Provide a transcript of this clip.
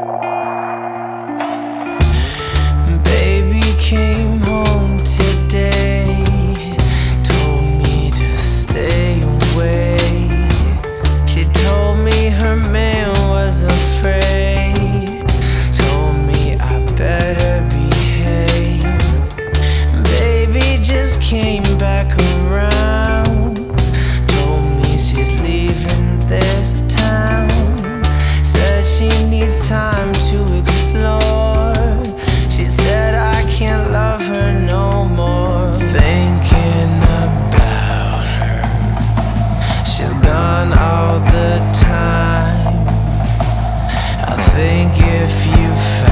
Baby came home today, told me to stay away. She told me her man was afraid, told me I better behave. Baby just came back around, told me she's leaving this town. Said she needs time to explore. She said I can't love her no more. Thinking about her, she's gone all the time. I think if you